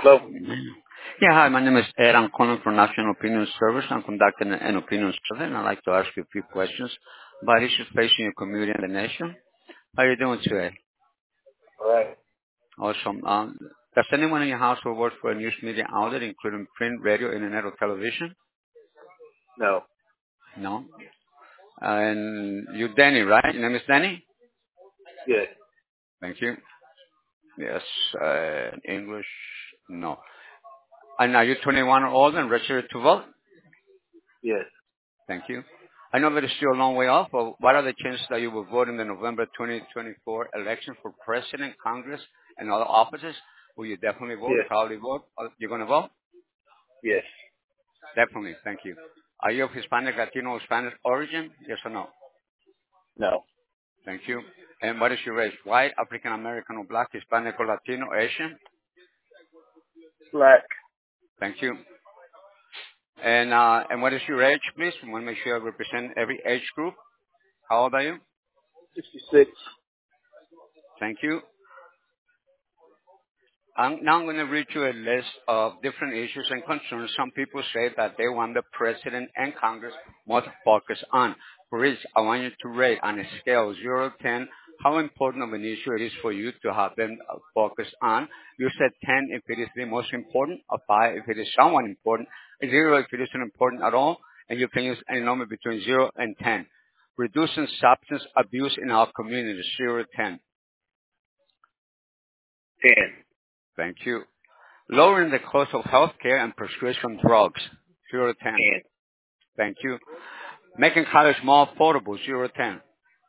Hello? Yeah, hi, my name is Ed. I'm calling from National Opinion Service. I'm conducting an opinion survey, and I'd like to ask you a few questions about issues facing your community and the nation. How are you doing today? All right. Awesome. Does anyone in your household work for a news media outlet, including print, radio, internet, or television? No. No. And you're Danny, right? Your name is Danny? Yes. Thank you. Yes. English? No. And are you 21 or older and registered to vote? Yes. Thank you. I know that it's still a long way off, but what are the chances that you will vote in the November 2024 election for president, Congress, and other offices? Will you definitely vote, Yes. probably vote? You're going to vote? Yes. Definitely. Thank you. Are you of Hispanic, Latino, or Spanish origin? Yes or no? No. Thank you. And what is your race? White, African American, or black, Hispanic, or Latino, Asian? Black. Thank you. And what is your age, please? We want to make sure I represent every age group. How old are you? 66. Thank you. Now I'm going to read you a list of different issues and concerns some people say that they want the president and Congress must focus on. For each, I want you to rate on a scale of 0 to 10 how important of an issue it is for you to have them focus on. You said 10 if it is the most important, a 5 if it is somewhat important, a 0 if it isn't important at all, and you can use any number between 0 and 10. Reducing substance abuse in our community, 0 to 10. 10. Thank you. Lowering the cost of healthcare and prescription drugs, 0 to 10. 10. Thank you. Making college more affordable, 0 to 10.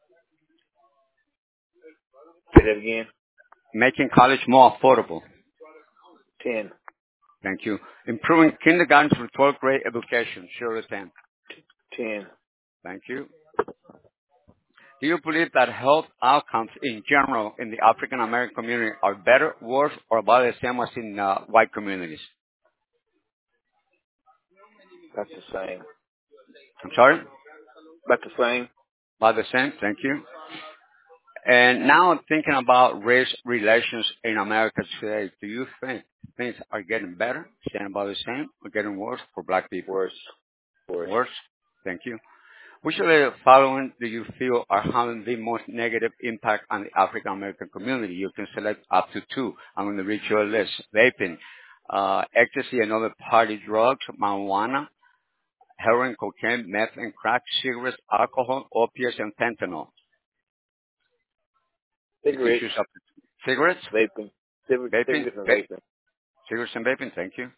Say that again. Making college more affordable. 10. Thank you. Improving kindergarten through 12th grade education, 0 to 10. 10. Thank you. Do you believe that health outcomes in general in the African American community are better, worse, or about the same as in white communities? That's the same. I'm sorry? About the same. About the same. Thank you. And now I'm thinking about race relations in America today. Do you think things are getting better, staying about the same, or getting worse for black people? Worse. Worse. Worse? Thank you. Which of the following do you feel are having the most negative impact on the African American community? You can select up to 2. I'm going to read you a list. Vaping, ecstasy and other party drugs, marijuana, heroin, cocaine, meth and crack, cigarettes, alcohol, opiates, and fentanyl. You can Cigarettes. choose up to 2. Cigarettes? Vaping. Vaping? Cigarettes and vaping. Cigarettes and vaping, thank you.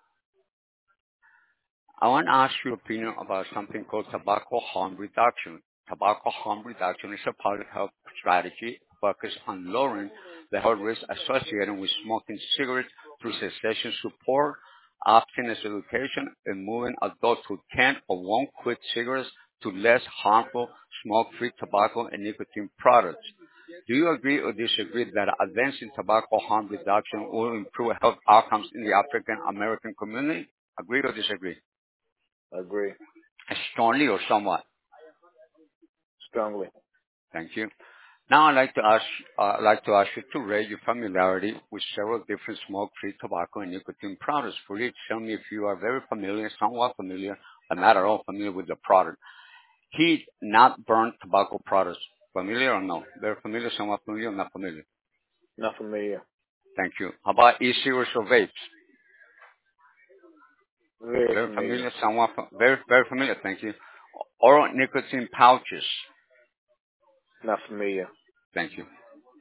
I want to ask your opinion about something called tobacco harm reduction. Tobacco harm reduction is a public health strategy focused on lowering the health risks associated with smoking cigarettes through cessation support, abstinence education, and moving adults who can't or won't quit cigarettes to less harmful smoke-free tobacco and nicotine products. Do you agree or disagree that advancing tobacco harm reduction will improve health outcomes in the African American community? Agree or disagree? Agree. Strongly or somewhat? Strongly. Thank you. Now I'd like to ask you to rate your familiarity with several different smoke-free tobacco and nicotine products. For each, tell me if you are very familiar, somewhat familiar, or not at all familiar with the product. Heat, not burnt tobacco products. Familiar or no? Very familiar, somewhat familiar, or not familiar? Not familiar. Thank you. How about e-cigarettes or vapes? Very Very familiar. familiar, somewhat, very, very familiar. Thank you. Oral nicotine pouches. Not familiar. Thank you.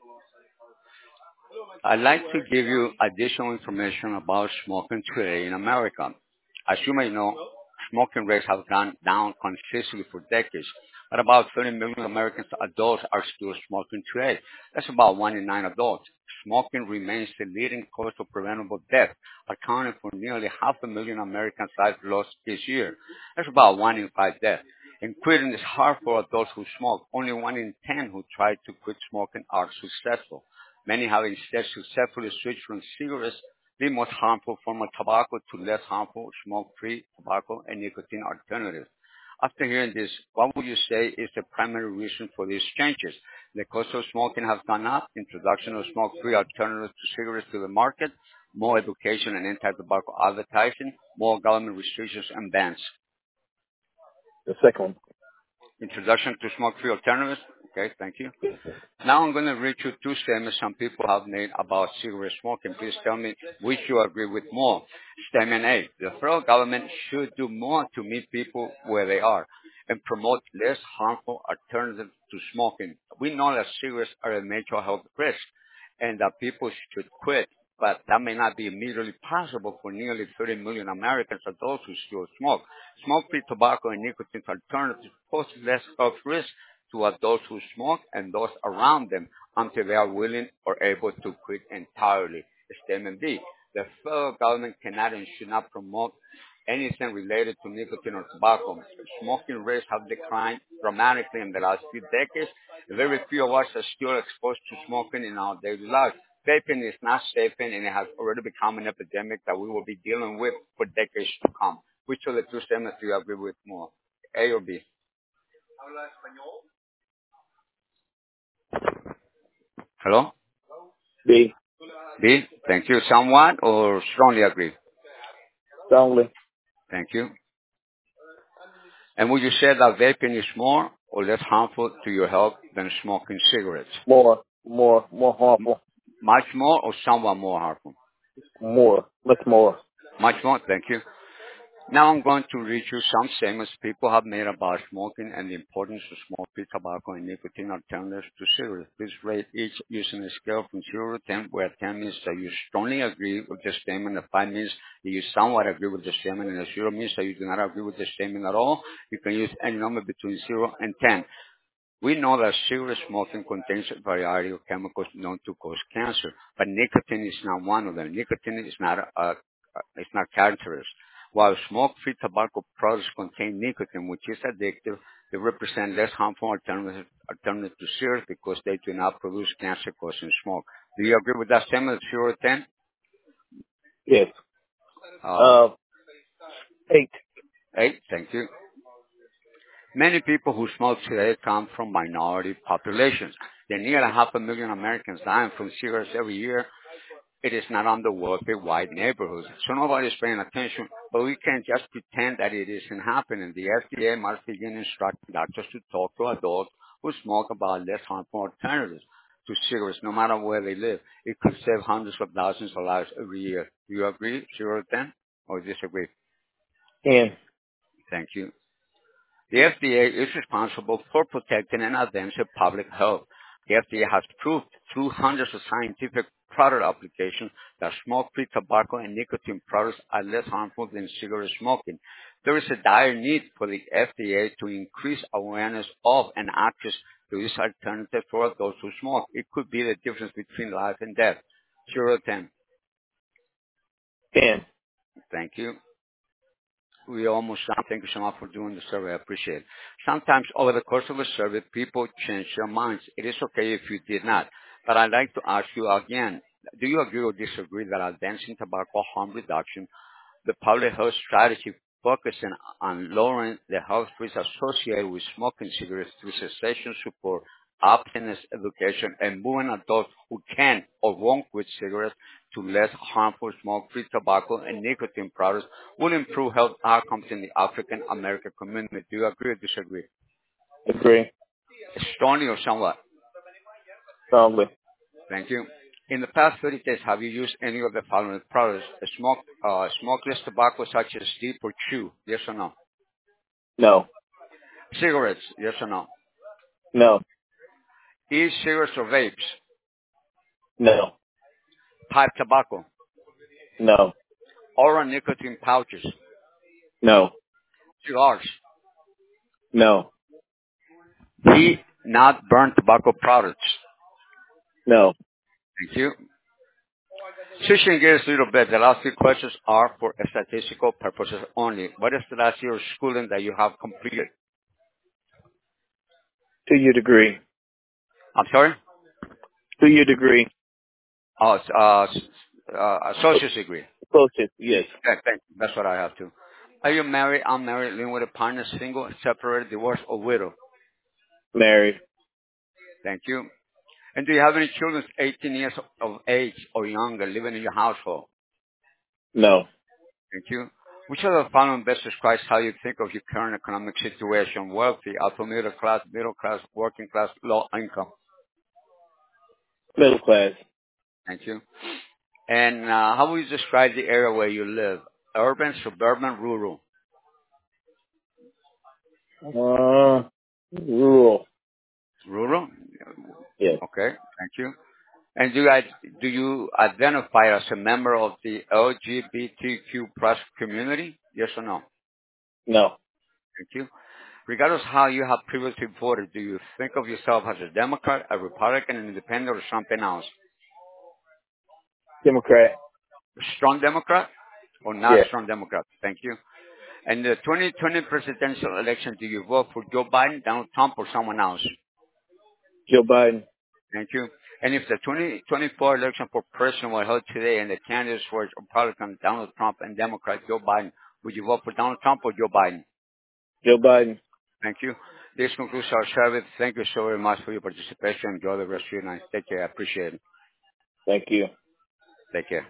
I'd like to give you additional information about smoking today in America. As you may know, smoking rates have gone down consistently for decades, but about 30 million American adults are still smoking today. That's about 1 in 9 adults. Smoking remains the leading cause of preventable death, accounting for nearly 500,000 Americans' lives lost each year. That's about 1 in 5 deaths. And quitting is hard for adults who smoke. Only 1 in 10 who try to quit smoking are successful. Many have instead successfully switched from cigarettes, the most harmful form of tobacco, to less harmful smoke-free tobacco and nicotine alternatives. After hearing this, what would you say is the primary reason for these changes? The cost of smoking has gone up, introduction of smoke-free alternatives to cigarettes to the market, more education and anti-tobacco advertising, more government restrictions and bans. The second one. Introduction to smoke-free alternatives. Okay, thank you. Now I'm going to read you two statements some people have made about cigarette smoking. Please tell me which you agree with more. Statement A. The federal government should do more to meet people where they are and promote less harmful alternatives to smoking. We know that cigarettes are a major health risk and that people should quit, but that may not be immediately possible for nearly 30 million Americans adults who still smoke. Smoke-free tobacco and nicotine alternatives pose less health risk to adults who smoke and those around them until they are willing or able to quit entirely. Statement B. The federal government cannot and should not promote anything related to nicotine or tobacco. Smoking rates have declined dramatically in the last few decades. Very few of us are still exposed to smoking in our daily lives. Vaping is not safe and it has already become an epidemic that we will be dealing with for decades to come. Which of the two statements do you agree with more? A or B? Hello? B. B? Thank you. Somewhat or strongly agree? Strongly. Thank you. And would you say that vaping is more or less harmful to your health than smoking cigarettes? More harmful. Much more or somewhat more harmful? Much more. Much more, thank you. Now I'm going to read you some statements people have made about smoking and the importance of smoke-free tobacco and nicotine alternatives to cigarettes. Please rate each using a scale from 0 to 10, where 10 means that you strongly agree with the statement, and 5 means that you somewhat agree with the statement, and 0 means that you do not agree with the statement at all. You can use any number between 0 and 10. We know that cigarette smoking contains a variety of chemicals known to cause cancer, but nicotine is not one of them. Nicotine is not cancerous. While smoke-free tobacco products contain nicotine, which is addictive, they represent less harmful alternatives to cigarettes because they do not produce cancer-causing smoke. Do you agree with that statement, 0 to 10? Yes. Uh, 8. 8, thank you. Many people who smoke today come from minority populations. There are nearly 500,000 Americans dying from cigarettes every year. It is not on the wealthy white neighborhoods, so nobody's paying attention. But we can't just pretend that it isn't happening. The FDA must begin instructing doctors to talk to adults who smoke about less harmful alternatives to cigarettes, no matter where they live. It could save hundreds of thousands of lives every year. Do you agree, 0 to 10, or disagree? 10. Thank you. The FDA is responsible for protecting and advancing public health. The FDA has proved through hundreds of scientific product applications that smoke-free tobacco and nicotine products are less harmful than cigarette smoking. There is a dire need for the FDA to increase awareness of and access to this alternative for those who smoke. It could be the difference between life and death. 0 to 10. 10. Thank you. We almost done. Thank you so much for doing the survey. I appreciate it. Sometimes over the course of a survey, people change their minds. It is okay if you did not. But I'd like to ask you again, do you agree or disagree that advancing tobacco harm reduction, the public health strategy focusing on lowering the health risks associated with smoking cigarettes through cessation support, abstinence education, and moving adults who can or won't quit cigarettes to less harmful smoke-free tobacco and nicotine products will improve health outcomes in the African American community? Do you agree or disagree? Agree. Strongly or somewhat? Strongly. Thank you. In the past 30 days, have you used any of the following products? Smokeless tobacco such as dip or chew? Yes or no? No. Cigarettes? Yes or no? No. E-cigarettes or vapes? No. Pipe tobacco? No. Oral nicotine pouches? No. Cigars? No. Heat not burn tobacco products? No. Thank you. Switching gears a little bit, the last few questions are for statistical purposes only. What is the last year of schooling that you have completed? 2-year degree. I'm sorry? 2-year degree. Associate's degree. Associate. Yes. Yeah, thank you. That's what I have too. Are you married, unmarried, living with a partner, single, separated, divorced, or widow? Married. Thank you. And do you have any children 18 years of age or younger living in your household? No. Thank you. Which of the following best describes how you think of your current economic situation? Wealthy, upper middle class, working class, low income. Middle class. Thank you. And how would you describe the area where you live? Urban, suburban, rural? Rural. Rural? Yes. Okay, thank you. And do you identify as a member of the LGBTQ plus community? Yes or no? No. Thank you. Regardless how you have previously voted, do you think of yourself as a Democrat, a Republican, an independent, or something else? Democrat. Strong Democrat or not Yes. strong Democrat? Thank you. And the 2020 presidential election, do you vote for Joe Biden, Donald Trump, or someone else? Joe Biden. Thank you. And if the 2024 election for president were held today and the candidates were Republican Donald Trump and Democrat Joe Biden, would you vote for Donald Trump or Joe Biden? Joe Biden. Thank you. This concludes our service. Thank you so very much for your participation. Enjoy the rest of your night. Take care. I appreciate it. Thank you. Take care.